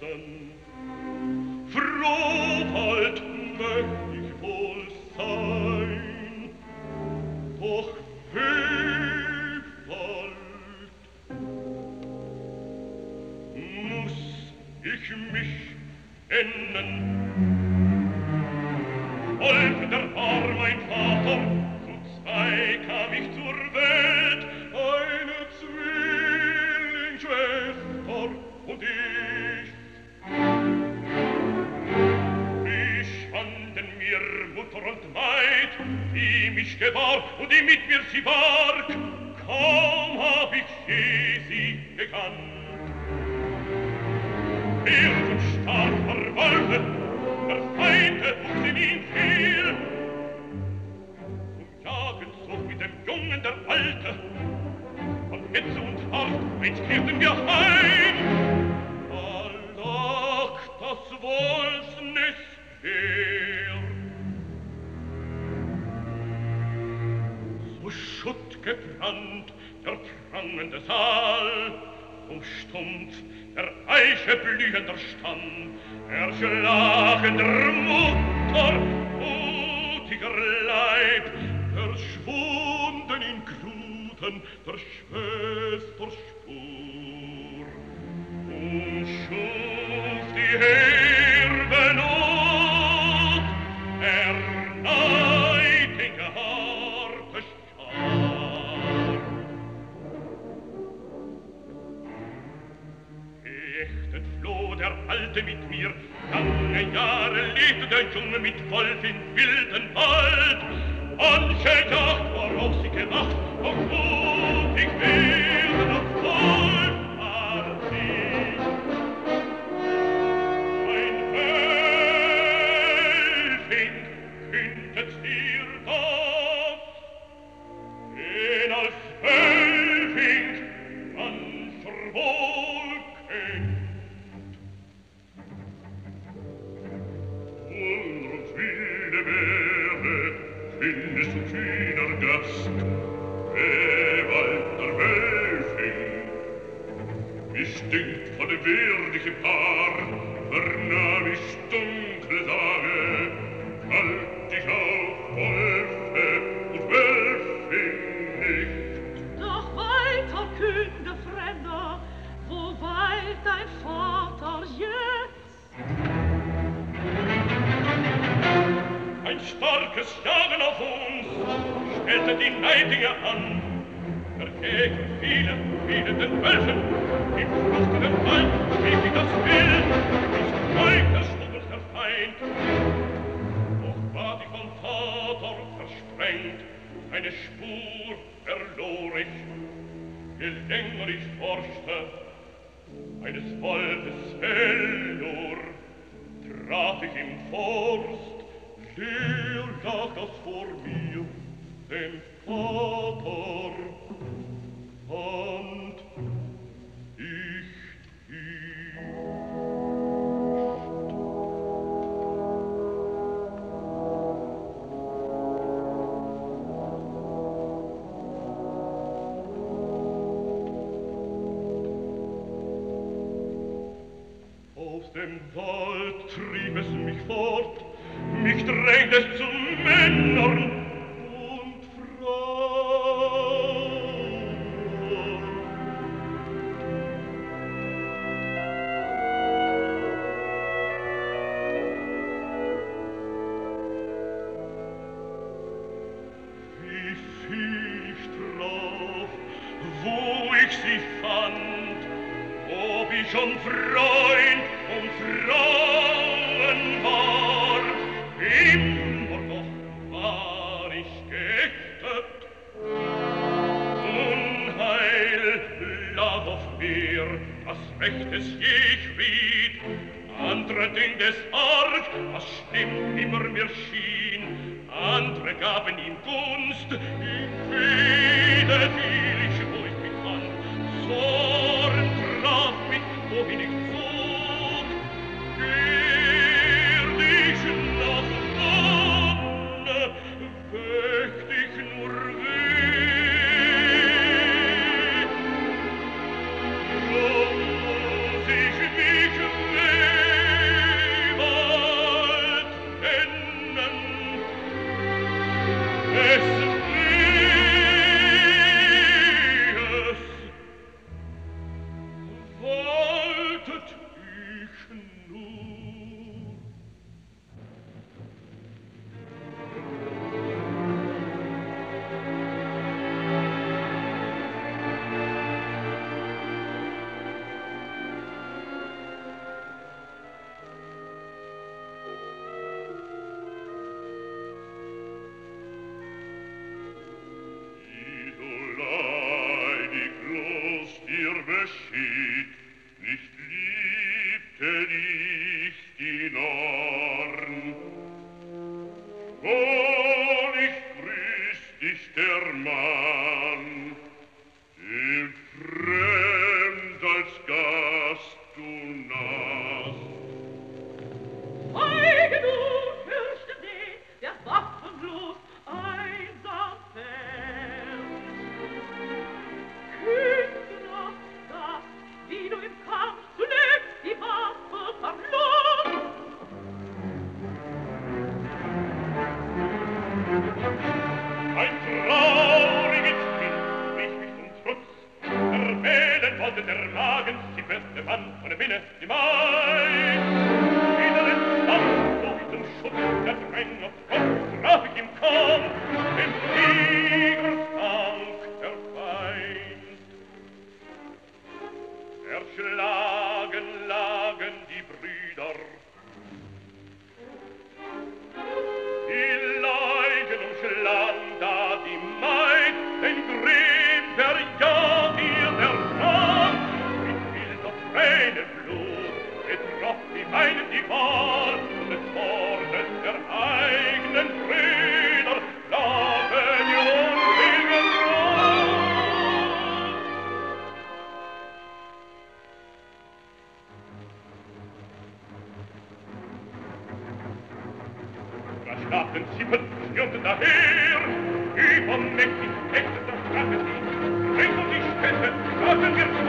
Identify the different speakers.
Speaker 1: Herzen. Froh bald möcht ich wohl sein, doch wie bald muss ich mich ändern. Wollte der war mein Vater, zu zwei kam ich zur Welt, eine Zwillingsschwester und ich. Wie schwanden mir Mutter und Maid, die mich gebar und die mit mir sie barg, kaum hab ich je sie gekannt. Wild und stark verwaltet, der Feinde wuchs in ihn viel. Zum Jagen zog mit dem Jungen der Alte, von Hetze und Hart einst kehrten wir heim. Da lag das Wolfsnest her, so schuttgebrannt der prangende Saal, um stumpf der Eiche blühender Stamm, erschlagender Mutter, mutiger Leib, verschwunden in Gluten der Schwester Spur. Und schuf die herbe Not, erneuert den geharrte Schar. Geächtet floh der Alte mit mir, lange Jahre lebte der Junge mit Wolf in wilden Wald. Manche Jagd war auf sie gemacht, doch mutig werden und voll war sie. Ein Wölfing kündet dir das, den als Wölfing mancher wohl kennt. Und wilde Meere findest du kühner Gast, Ewald der Wölfing. Bestimmt von dem würdigen Paar vernahm ich dunkle Sage, halt dich auf Wölfe und Wölfing nicht.
Speaker 2: Doch weiter künde Fremder, wo weilt dein Vater jetzt?
Speaker 1: Ein starkes Jagen auf uns stellte die Neidinger an. Der Jäger fielen den Wölfen, im fruchtenden Wald schrieb ich das Wild, nicht weit stund der Feind. Doch ward ich vom Vater versprengt, eine Spur verlor ich. Je länger ich forschte, eines Wolfes Fellur, traf ich im Forst, leer lag das vor mir, den Vater fand ich nicht. Aus dem Wald trieb es mich fort, mich drängt es zu Männern und Frauen. Wie fiel ich drauf, wo ich sie fand, ob ich schon Freund und Frauen war, immer noch war ich geächtet. Unheil lag auf mir, das Recht es je schrieb, andere dünkt es arg, was schlimm immer mir schien, andere gaben ihm Gunst, in Friede fiel ich, wo ich mich fand, Zorn traf mich, wohin ich zog, werd ich nach Sonne, möcht ich nur weh, drum muss ich mich weh. geschieht, nicht liebte dich die Norn. Oh, nicht grüßt dich der Mann, dem fremd als Gast du nahst.
Speaker 2: Feige du, fürchte den, der waffenlos einsam fährt. Kühnst noch das, wie du im Kampf zuletzt die Waffe verlor.
Speaker 1: Ein trauriges Kind rief mich zum Schutz. Erwählen wollte der Magen, sie feste Mann von der Minne, die Maid. Wieder den Stamm, so wie zum Schutz der Dräng auf Gott, traf ich im Kampf, den Tigers Dank der Feind. Erschlagen lagen die Brüder, die Leichen umschlagen da die Maid, den Grimm verjagt ihr der Scham. Mit Wild und Tränenblut betroff die Weinen die Wahl des Mordes der eigenen Brüder, lagen die unwilligen Brot. Da schlaften Zippen, stürmten daher, übermächtig fechtete Drachen sie, Ring um die Städte, trafen wir